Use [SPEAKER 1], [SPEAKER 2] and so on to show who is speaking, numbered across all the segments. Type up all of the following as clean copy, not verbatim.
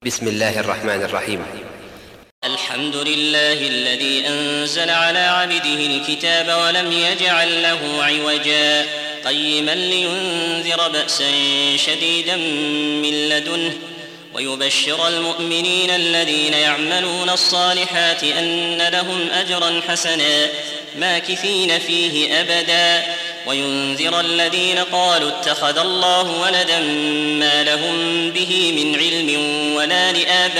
[SPEAKER 1] بسم الله الرحمن الرحيم.
[SPEAKER 2] الحمد لله الذي أنزل على عبده الكتاب ولم يجعل له عوجا قيما لينذر بأسا شديدا من لدنه ويبشر المؤمنين الذين يعملون الصالحات أن لهم أجرا حسنا ماكثين فيه أبدا وينذر الذين قالوا اتخذ الله ولدا ما لهم به من علم ولا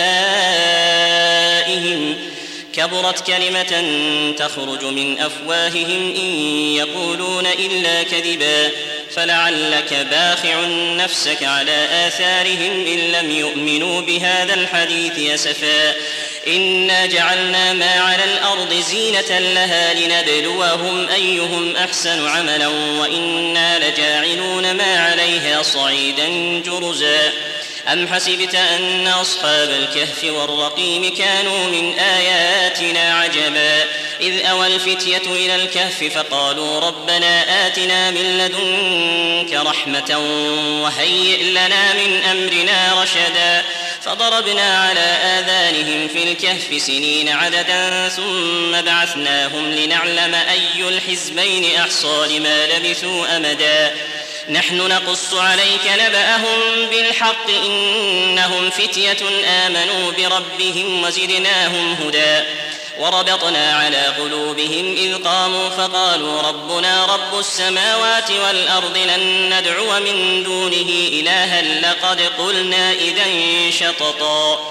[SPEAKER 2] لآبائهم كبرت كلمة تخرج من أفواههم إن يقولون إلا كذبا فلعلك باخع نفسك على آثارهم إن لم يؤمنوا بهذا الحديث أسفا إنا جعلنا ما على الأرض زينة لها لنبلوهم أيهم أحسن عملا وإنا لجاعلون ما عليها صعيدا جرزا أم حسبت أن أصحاب الكهف والرقيم كانوا من آياتنا عجبا إذ أوى الفتية إلى الكهف فقالوا ربنا آتنا من لدنك رحمة وهيئ لنا من أمرنا رشدا فضربنا على آذانهم في الكهف سنين عددا ثم بعثناهم لنعلم أي الحزبين أحصى لما لبثوا أمدا نحن نقص عليك نبأهم بالحق إنهم فتية آمنوا بربهم وزدناهم هدى وربطنا على قلوبهم إذ قاموا فقالوا ربنا رب السماوات والأرض لن ندعو من دونه إلها لقد قلنا إذا شططا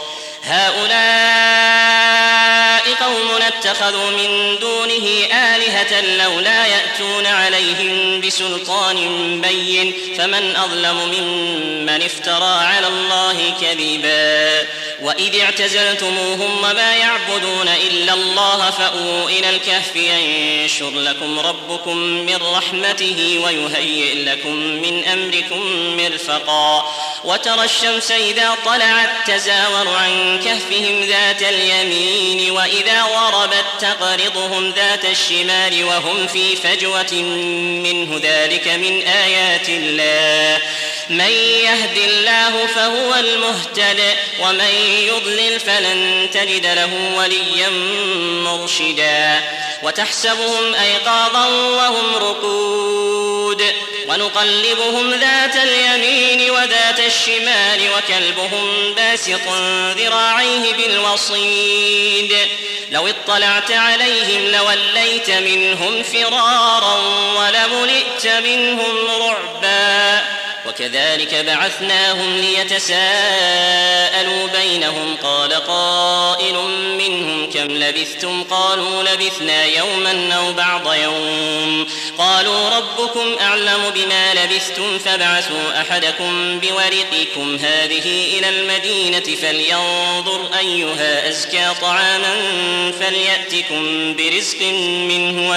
[SPEAKER 2] هؤلاء قوم اتخذوا من دونه آلهة لولا يأتون عليهم بسلطان بين فمن أظلم ممن افترى على الله كذبا وإذ اعتزلتموهم وما يعبدون إلا الله فأووا إلى الكهف ينشر لكم ربكم من رحمته ويهيئ لكم من أمركم مرفقا وترى الشمس إذا طلعت تزاور عن كهفهم ذات اليمين وإذا غربت تقرضهم ذات الشمال وهم في فجوة منه ذلك من آيات الله من يهد الله فهو المهتد ومن يضلل فلن تجد له وليا مرشدا وتحسبهم أيقاظا وهم رقود ونقلبهم ذات اليمين وذات الشمال وكلبهم باسط ذراعيه بالوصيد لو اطلعت عليهم لوليت منهم فرارا ولملئت منهم رعبا وكذلك بعثناهم ليتساءلوا بينهم قال قائل منهم كم لبثتم قالوا لبثنا يوما أو بعض يوم قالوا ربكم أعلم بما لبثتم فابعثوا أحدكم بورقكم هذه إلى المدينة فلينظر أيها أزكى طعاما فليأتكم برزق منه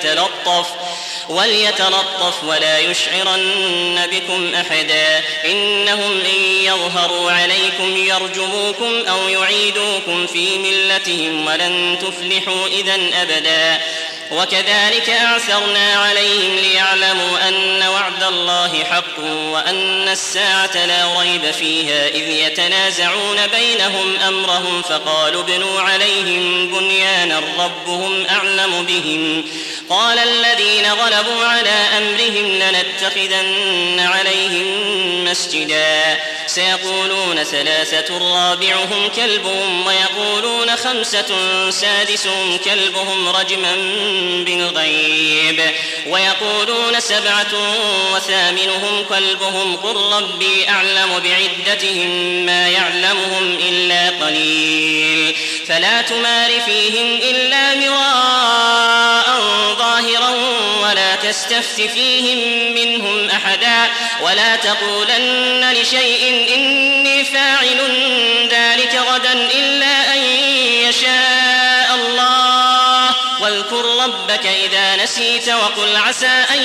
[SPEAKER 2] وليتلطف ولا يشعرن بكم أحدا إنهم إن يظهروا عليكم يرجموكم أو يعيدوكم في ملتهم ولن تفلحوا إذن أبدا وكذلك أعثرنا عليهم ليعلموا أن وعد الله حق وأن الساعة لا ريب فيها إذ يتنازعون بينهم أمرهم فقالوا ابنوا عليهم بنيانا ربهم أعلم بهم قال الذين غلبوا على أمرهم لنتخذن عليهم مسجدا سيقولون ثلاثة رابعهم كلبهم ويقولون خمسة سادسهم كلبهم رجما بالغيب ويقولون سبعة وثامنهم كلبهم قل ربي أعلم بعدتهم ما يعلمهم إلا قليل فلا تمار فيهم إلا مراء ظاهرا ولا تستفت فيهم منهم أحدا ولا تقولن لشيء إني فاعل ذلك غدا إلا أن يشاء الله واذكر ربك إذا نسيت وقل عسى أن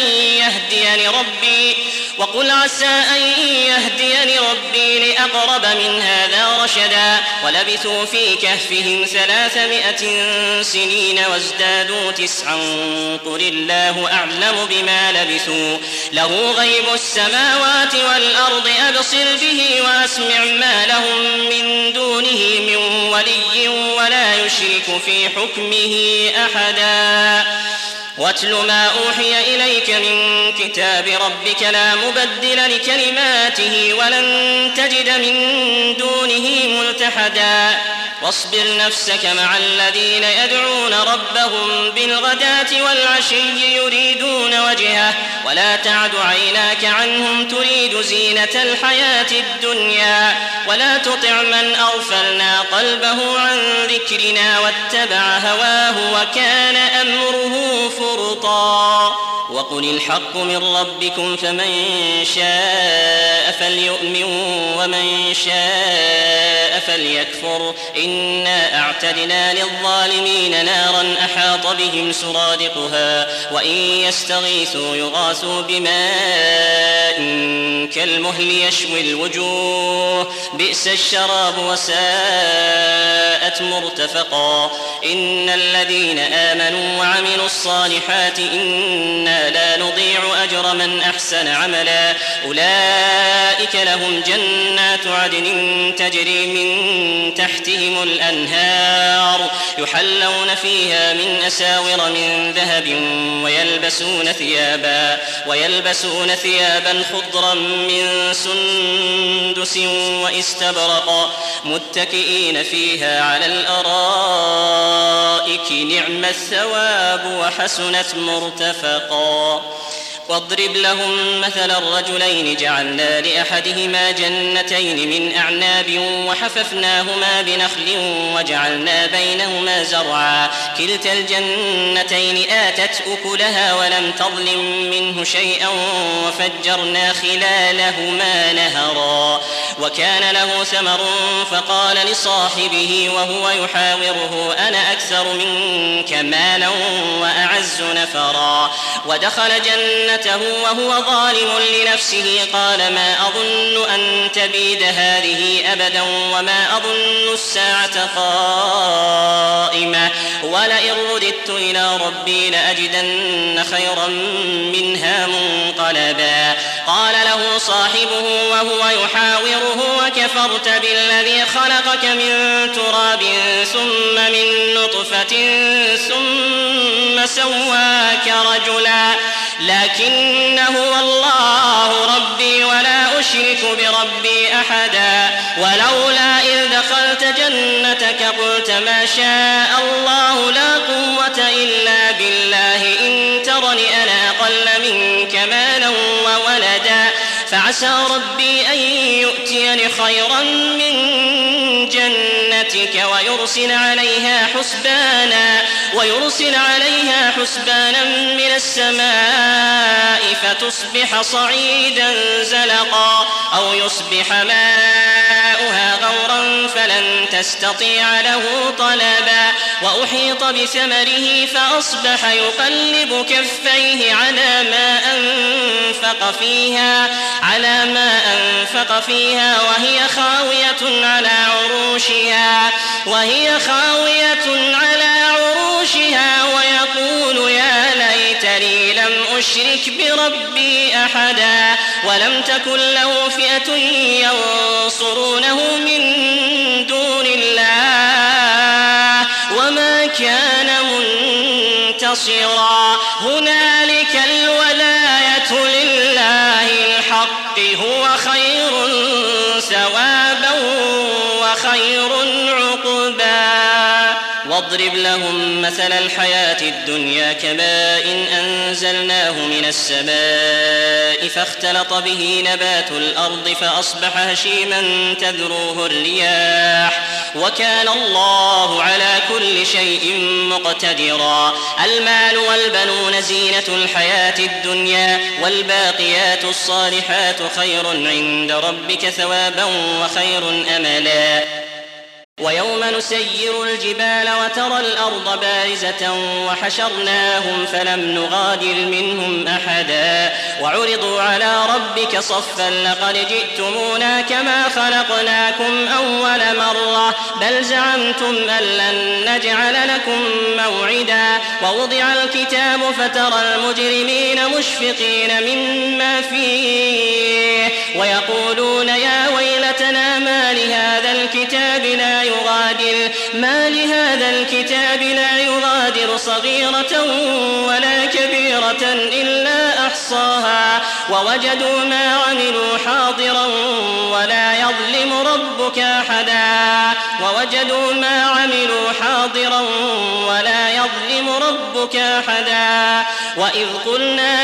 [SPEAKER 2] يهديني ربي لأقرب من هذا رشدا ولبثوا في كهفهم 300 سنين وازدادوا 9 قل الله أعلم بما لبثوا له غيب السماوات والأرض أبصر به وأسمع ما لهم من دون نشرك في حكمه أحدا واتل ما أوحي إليك من كتاب ربك لا مبدل لكلماته ولن تجد من دونه ملتحدا واصبر نفسك مع الذين يدعون ربهم بالغداة والعشي يريدون وجهه ولا تعد عيناك عنهم تريد زينة الحياة الدنيا ولا تطع من أغفلنا قلبه عن ذكرنا واتبع هواه وكان أمره فرطا وقل الحق من ربكم فمن شاء فليؤمن ومن شاء فليكفر إنا أعتدنا للظالمين نارا أحاط بهم سرادقها وإن يستغيثوا يغاثوا بماء كالمهل يشوي الوجوه بئس الشراب وساءت مرتفقا إن الذين آمنوا وعملوا الصالحات إنا لا نضيع أجر من أحسن عملا أولئك لهم جنات عدن تجري من تحتهم الأنهار يحلون فيها من أساور من ذهب ويلبسون ثيابا خضرا من سندس واستبرق متكئين فيها على الأرائك نعم الثواب وحسنت مرتفقا واضرب لهم مثل الرجلين جعلنا لأحدهما جنتين من أعناب وحففناهما بنخل وجعلنا بينهما زرعا كلتا الجنتين آتت أكلها ولم تظلم منه شيئا وفجرنا خلالهما نهرا وكان له ثمر فقال لصاحبه وهو يحاوره أنا أكثر منك مالا وأعز نفرا ودخل جنته وهو ظالم لنفسه قال ما أظن أن تبيد هذه أبدا وما أظن الساعة قائمة ولئن رددت إلى ربي لأجدن خيرا منها منقلبا قال له صاحبه وهو يحاوره وكفرت بالذي خلقك من تراب ثم من نطفة ثم سواك رجلا لكن هو الله ربي ولا أشرك بربي أحدا ولولا إذ دخلت جنتك قلت ما شاء الله لا قوة إلا بالله إن ترني أنا أقل منك مالا وولدا فعسى ربي أن يؤتيني خيرا من جنتك ويرسل عليها حسبانا من السماء فتصبح صعيدا زلقا أو يصبح ماؤها غورا فلن تستطيع له طلبا وأحيط بثمره فأصبح يقلب كفيه على ما أنفق فيها وهي خاوية على عروشها ويقول يا ليتني لم أشرك بربي أحدا ولم تكن له فئة ينصرونه من دون الله وما كان منتصرا هنالك الولاية لله الحق هو خير ثوابا وخير عقبا واضرب لهم مثل الحياة الدنيا كماء أنزلناه من السماء فاختلط به نبات الأرض فأصبح هشيما تذروه الرياح وكان الله على كل شيء مقتدرا المال والبنون زينة الحياة الدنيا والباقيات الصالحات خير عند ربك ثوابا وخير أملا ويوم نسير الجبال وترى الأرض بارزة وحشرناهم فلم نغادر منهم أحدا وعرضوا على ربك صفا لقد جئتمونا كما خلقناكم أول مرة بل زعمتم أن لن نجعل لكم موعدا ووضع الكتاب فترى المجرمين مشفقين مما فيه ويقولون يا ويلتنا ما لهذا الكتاب لا ما لهذا الكتاب لا يغادر صغيرة ولا كبيرة إلا أحصاها ووجدوا ما عملوا حاضرا ولا يظلم ربك أحدا وإذ قلنا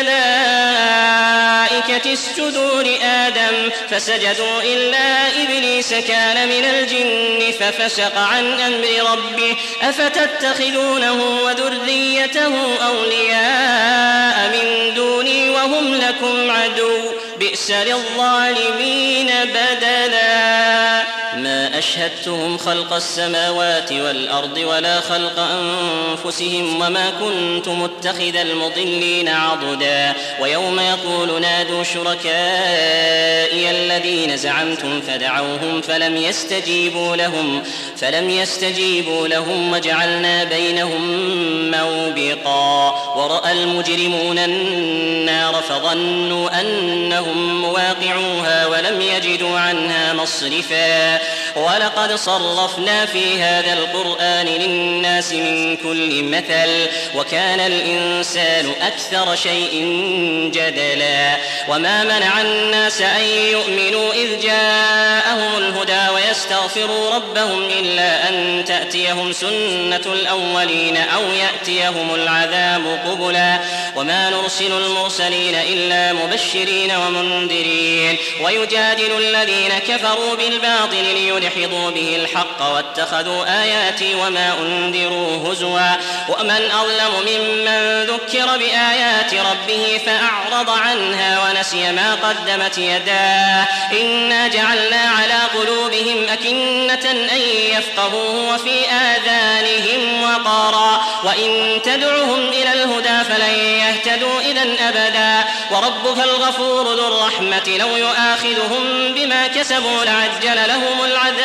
[SPEAKER 2] للملائكة اسجدوا لآدم فسجدوا إلا إبليس كان من الجن ففسق عن أمر ربه أفتتخذونه وذريته أولياء من دوني وهم لكم عدو بئس للظالمين بدلا ما أشهدتهم خلق السماوات والأرض ولا خلق أنفسهم وما كنت متخذ المضلين عضدا ويوم يقول نادوا شركائي الذين زعمتم فدعوهم فلم يستجيبوا لهم وجعلنا بينهم موبقا ورأى المجرمون النار فظنوا أنهم مواقعوها ولم يجدوا عنها مصرفا ولقد صرفنا في هذا القرآن للناس من كل مثل وكان الإنسان أكثر شيء جدلا وما منع الناس أن يؤمنوا إذ جاءهم الهدى ويستغفروا ربهم إلا أن تأتيهم سنة الأولين أو يأتيهم العذاب قبلا وما نرسل المرسلين إلا مبشرين ومنذرين ويجادل الذين كفروا بالباطل ليدحضوا به الحق واتخذوا آياتي وما أنذروا هزوا ومن أظلم ممن ذكر بآيات ربه فأعرض عنها ونسي ما قدمت يداه إنا جعلنا على قلوبهم أكنة أن يفقهوه وفي آذانهم وقرا وإن تدعهم إلى الهدى فلن يهتدوا إذن أبدا وربك الغفور ذو الرحمة لو يؤاخذهم بما كسبوا لعجل لهم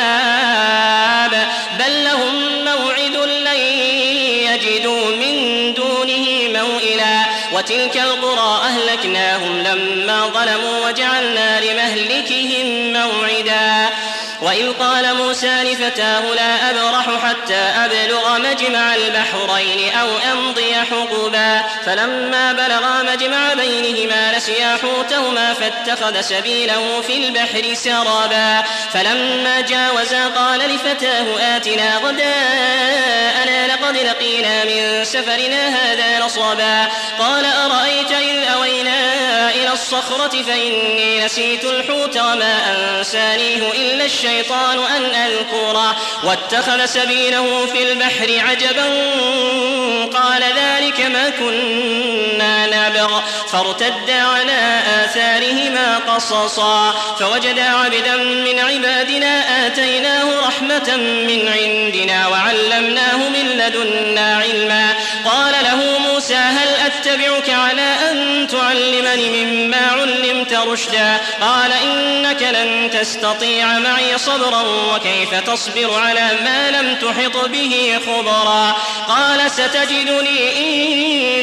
[SPEAKER 2] العذاب بل لهم موعد لن يجدوا من دونه موئلا وتلك القرى أهلكناهم لما ظلموا وجعلنا لمهلكهم موعدا وإذ قال موسى لفتاه لا أبرح حتى أبلغ مجمع البحرين أو أمضي حقبا فلما بلغا مجمع بينهما نسيا حوتهما فاتخذ سبيله في البحر سرابا فلما جاوزا قال لفتاه آتنا غداءنا لقد لقينا من سفرنا هذا نصبا قال أرأيت إذ أوينا إلى الصخرة فإني نسيت الحوت وما أنسانيه إلا الشيطان أن أذكره واتخذ سبيله في البحر عجبا قال ذلك ما كنا نبغ فارتدا على آثارهما قصصا فوجدا عبدا من عبادنا آتيناه رحمة من عندنا وعلمناه من لدنا علما قال له موسى هل أتبعك على أن تعلمني مما علمت رشدا قال إنك لن تستطيع معي صبرا وكيف تصبر على ما لم تحط به خبرا قال ستجدني إن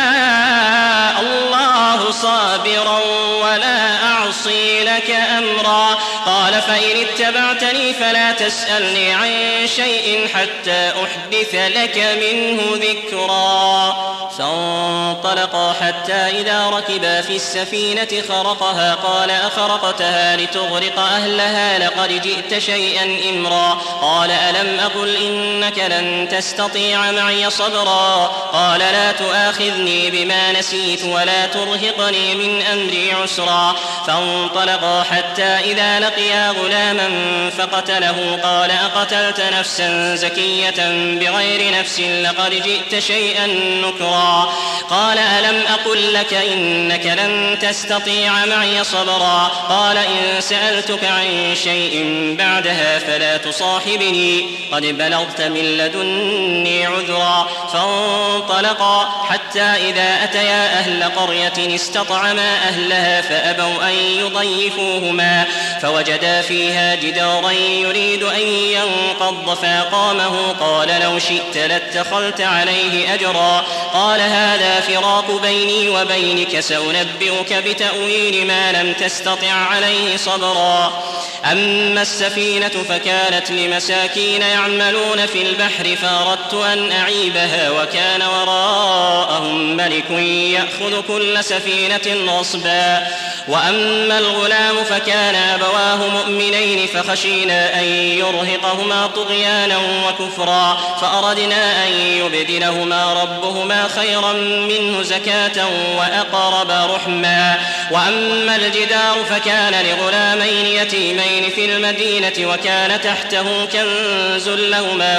[SPEAKER 2] شاء الله صابرا ولا أعصي لك أمرا قال فإن اتبعتني فلا تسألني عن شيء حتى أحدث لك منه ذكرا فانطلقا حتى إذا ركبا في السفينة خرقها قال أخرقتها لتغرق أهلها لقد جئت شيئا إمرا قال ألم أقل إنك لن تستطيع معي صبرا قال لا تؤاخذني بما نسيت ولا ترهقني من أمري عسرا فانطلقا حتى إذا لقيا غلاما فقتله قال أقتلت نفسا زكية بغير نفس لقد جئت شيئا نكرا قال ألم أقل لك إنك لن تستطيع معي صبرا قال إن سألتك عن شيء بعدها فلا تصاحبني قد بلغت من لدني عذرا فانطلقا حتى إذا أتيا أهل قرية استطعما أهلها فأبوا أن يضيفوهما فوجدا فيها جدارا يريد أن ينقض فأقامه قال لو شئت لاتخذت عليه أجرا قال هذا فراق بيني وبينك سأنبئك بتأويل ما لم تستطع عليه صبرا أما السفينة فكانت لمساكين يعملون في البحر فأردت أن أعيبها وكان وراءهم ملك يأخذ كل سفينة غصبا. وأما الغلام فكان أبواه مؤمنين فخشينا أن يرهقهما طغيانا وكفرا فأردنا أن يبدلهما ربهما خيرا منه زكاة وأقرب رحما. وأما الجدار فكان لغلامين يتيمين في المدينة وكان تحته كنز لهما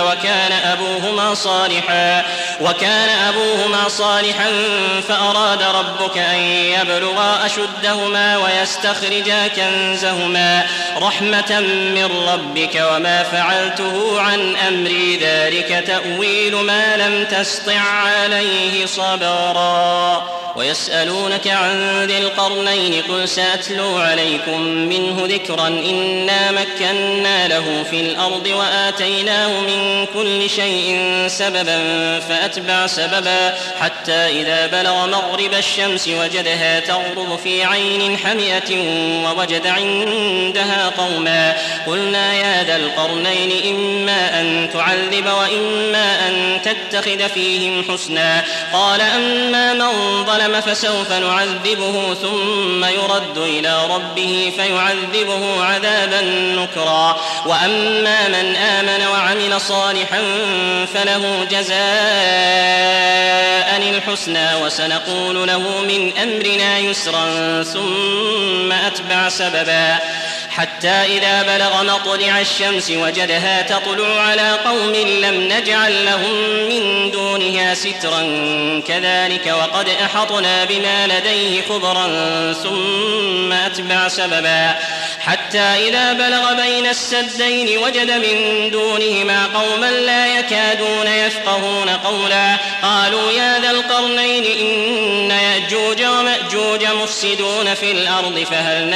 [SPEAKER 2] وكان أبوهما صالحا فأراد ربك أن يبلغا أشدهما ويستخرجا كنزهما رحمة من ربك وما فعلته عن أمري ذلك تأويل ما لم تسطع عليه صبرا. ويسألونك عن ذي القرنين قل سأتلو عليكم منه ذكرا إنا مكنا له في الأرض وآتيناه من كل شيء سببا فأتبع سببا حتى إذا بلغ مغرب الشمس وجدها تغرب في عين حمئة ووجد عندها قوما قلنا يا ذا القرنين إما أن تعذب وإما أن تتخذ فيهم حسنا قال أما من ظلم فسوف نعذبه ثم يرد إلى ربه فيعذبه عذابا نكرا. وأما من آمن وعمل صالحا فله جزاء الحسنى وسنقول له من أمرنا يسرا ثم أتبع سببا حتى إذا بلغ مطلع الشمس وجدها تطلع على قوم لم نجعل لهم من دونها سترا كذلك وقد أحطنا بما لديه خبرا ثم أتبع سببا حتى إذا بلغ بين السدين وجد من دونهما قوما لا يكادون يفقهون قولا قالوا يا ذا القرنين إن يأجوج ومأجوج مفسدون في الأرض فهل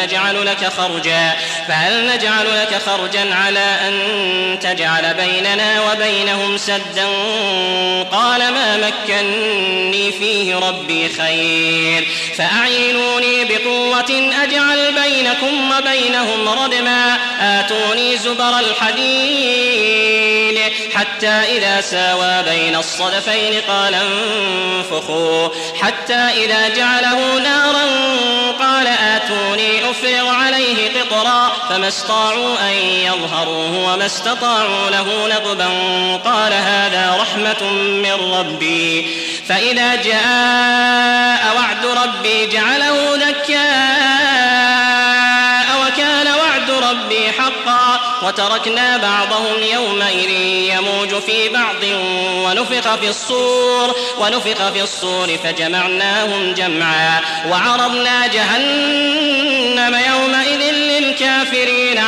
[SPEAKER 2] نجعل لك خرجا على أن تجعل بيننا وبينهم سدا قال ما مكني فيه ربي خير فأعينوني بقوة أجعل بينكم وبينهم ردما آتوني زبر الحديد حتى إذا ساوى بين الصدفين قال انفخوا حتى إذا جعله نارا قال آتوني أفرغ عليه قطرا فما استطاعوا أن يظهروه وما استطاعوا له نقبا قال هذا رحمة من ربي فإذا جاء وعد ربي جعله دكاء وكان وعد ربي حقا وتركنا بعضهم يومئذ يموج في بعض ونفخ في الصور فجمعناهم جمعا وعرضنا جهنم يومئذ للكافرين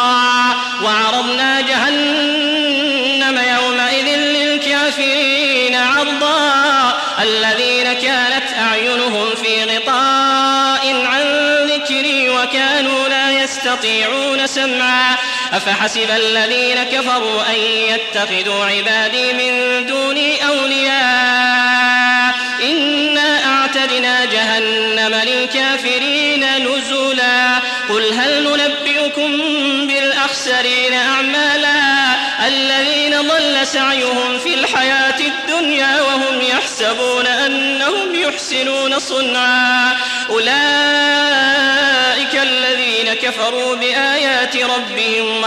[SPEAKER 2] عرضا الذين كانت أعينهم في غطاء عن ذكري وكانوا لا يستطيعون سمعا أفحسب الذين كفروا أن يتخذوا عبادي من دوني أولياء إنا أعتدنا جهنم للكافرين نزلا قل هل ننبئكم بالأخسرين أعمالا الذين ضل سعيهم في الحياة الدنيا وهم يحسبون أنهم يحسنون صنعا أولئك الذين كفروا بآيات ربهم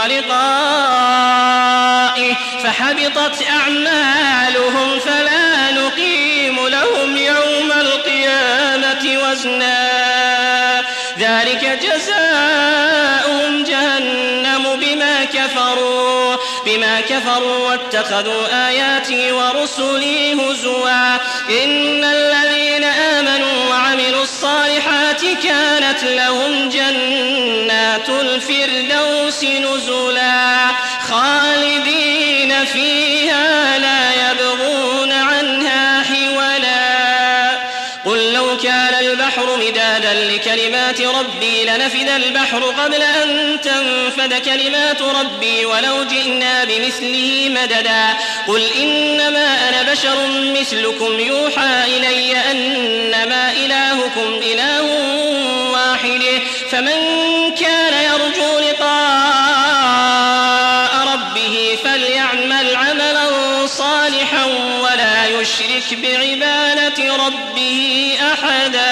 [SPEAKER 2] ولقائه فحبطت أعمالهم فلا نقيم لهم يوم القيامة وزنا ذلك جزاؤهم جهنم بما كفروا واتخذوا آياتي ورسلي هزوا إن الذين آمنوا وعملوا الصالحات كانت لهم جنات الفردوس نزلا خالدين فيها لا يبغون عنها حولا قل لو كان البحر مدادا لكلمات ربي لنفد البحر قبل أن تنفد كلمات ربي ولو جئنا بمثله مددا قل إنما أنا بشر مثلكم يوحى إلي أنما إلهكم إله واحد فمن كان يرجو لقاء ولا يشرك بعبادة ربه أحدا.